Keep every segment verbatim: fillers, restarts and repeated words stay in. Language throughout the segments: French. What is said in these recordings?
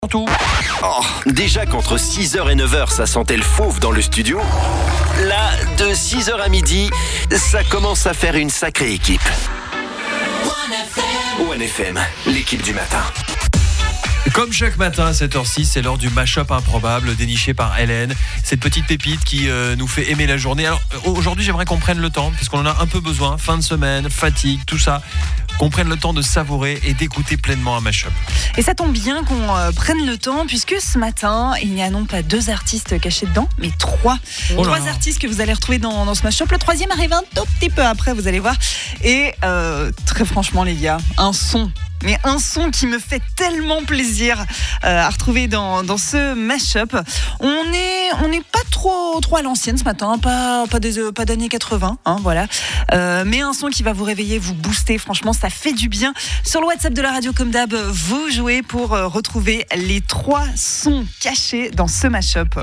Surtout. Oh, déjà qu'entre six heures et neuf heures, ça sentait le fauve dans le studio. Là, de six heures à midi, ça commence à faire une sacrée équipe. One F M, l'équipe du matin. Comme chaque matin à sept heures six, c'est l'heure du mash-up improbable déniché par Hélène. Cette petite pépite qui euh, nous fait aimer la journée. Alors aujourd'hui, j'aimerais qu'on prenne le temps, puisqu'on en a un peu besoin. Fin de semaine, fatigue, tout ça. Qu'on prenne le temps de savourer et d'écouter pleinement un mash-up. Et ça tombe bien qu'on euh, prenne le temps, puisque ce matin, il n'y a non pas deux artistes cachés dedans, mais trois. Oh trois là. artistes que vous allez retrouver dans, dans ce mash-up. Le troisième arrive un tout petit peu après, vous allez voir. Et euh, très franchement, les gars, un son. Mais un son qui me fait tellement plaisir euh, à retrouver dans, dans ce mash-up. On n'est on n'est pas trop, trop à l'ancienne ce matin, pas, pas, des, pas d'années quatre-vingts, hein, voilà. Euh, mais un son qui va vous réveiller, vous booster, franchement, ça fait du bien. Sur le WhatsApp de la radio, comme d'hab, vous jouez pour euh, retrouver les trois sons cachés dans ce mash-up.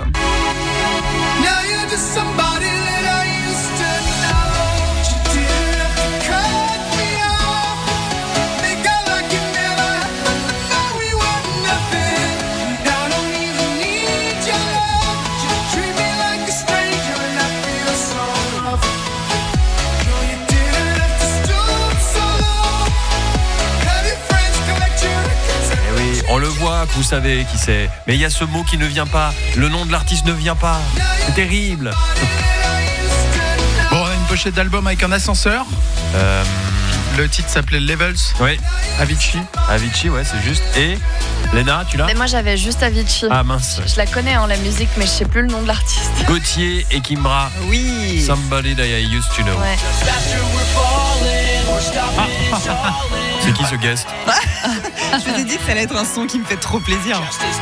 On le voit que vous savez qui c'est. Mais il y a ce mot qui ne vient pas. Le nom de l'artiste ne vient pas. C'est terrible. Bon, on a une pochette d'album avec un ascenseur. Euh, Le titre s'appelait Levels. oui, Avicii. Avicii, ouais, c'est juste. Et Léna, tu l'as ? Mais moi j'avais juste Avicii. Ah mince. Je la connais hein, la musique, mais je sais plus le nom de l'artiste. Gauthier et Kimbra. Oui. Somebody that I used to know. Ouais. C'est qui ce guest ? Je vous ai dit que ça allait être un son qui me fait trop plaisir.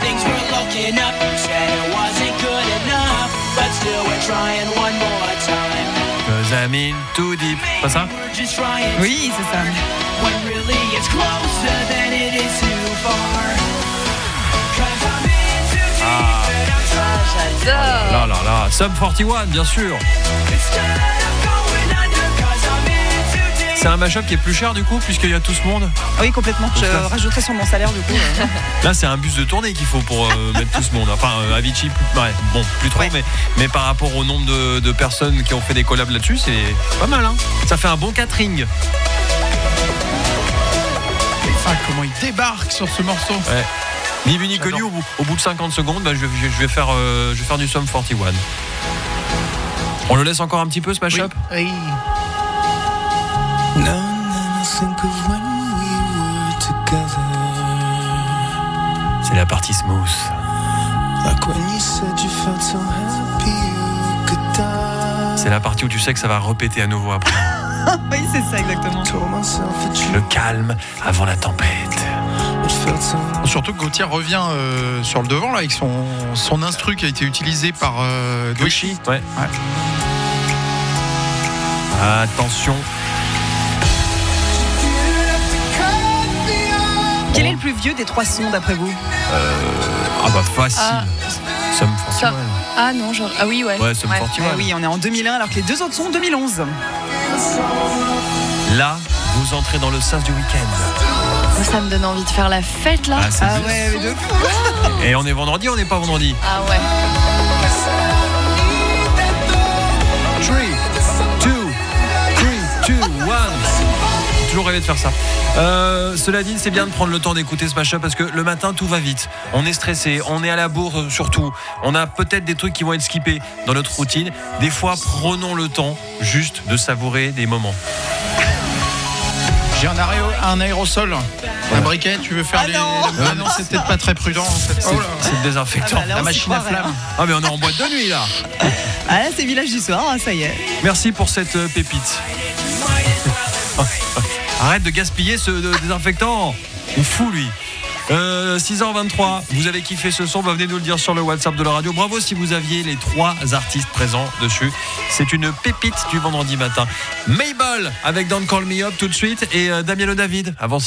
Cause I'm in too deep. Pas ça ? Oui, c'est ça. J'adore. Là là là. Sum quarante et un, bien sûr. C'est un mashup qui est plus cher du coup, puisqu'il y a tout ce monde. Oui, complètement. Je Donc là, rajouterai sur mon salaire du coup. euh. Là, c'est un bus de tournée qu'il faut pour euh, mettre tout ce monde. Enfin, euh, Avicii, plus, ouais, bon, plus trop, Ouais. mais, mais par rapport au nombre de, de personnes qui ont fait des collabs là-dessus, c'est pas mal. Hein, ça fait un bon catering. Ah, comment il débarque sur ce morceau. Ouais. Ni vu ni connu, au bout, au bout de cinquante secondes, bah, je, je, je, vais faire, euh, je vais faire du Sum quarante et un. On le laisse encore un petit peu ce mashup ? Oui. C'est la partie smooth. C'est la partie où tu sais que ça va répéter à nouveau après. Oui, c'est ça exactement. Le calme avant la tempête. Surtout que Gauthier revient euh, sur le devant là, avec son, son instru qui a été utilisé par euh, Doeshi. Ouais. Ouais. Attention. Quel est le plus vieux des trois sons d'après vous ? Ah bah facile. Ah. Sum quarante et un. Ça- Ah non, genre. Ah oui, ouais. Ouais, Sum Ouais. quarante et un. Ah oui, on est en deux mille un alors que les deux autres sont en deux mille onze. Là, vous entrez dans le sas du week-end. Ça me donne envie de faire la fête là. Ah, c'est Ah bien. ouais, mais de fou. Et on est vendredi, on n'est pas vendredi. Ah ouais. trois, deux, trois, deux, un. J'ai toujours rêvé de faire ça. Euh, cela dit, c'est bien de prendre le temps d'écouter ce mashup parce que le matin, tout va vite. On est stressé, on est à la bourre surtout. On a peut-être des trucs qui vont être skippés dans notre routine. Des fois, prenons le temps juste de savourer des moments. J'ai un, aéro- un aérosol, un briquet, tu veux faire Ah les... non. Ah non, c'est peut-être pas très prudent. En fait. C'est, Oh là. c'est le désinfectant. Ah bah là, La on s'y machine à croirait, flamme. Ah mais on est en boîte de nuit là. Ah là, c'est village du soir, hein, ça y est. Merci pour cette euh, pépite. Arrête de gaspiller ce euh, désinfectant. On fout lui. Euh, six heures vingt-trois, vous avez kiffé ce son, bah venez nous le dire sur le WhatsApp de la radio. Bravo si vous aviez les trois artistes présents dessus. C'est une pépite du vendredi matin. Mabel avec Don't Call Me Up tout de suite et euh, Damien Le David avant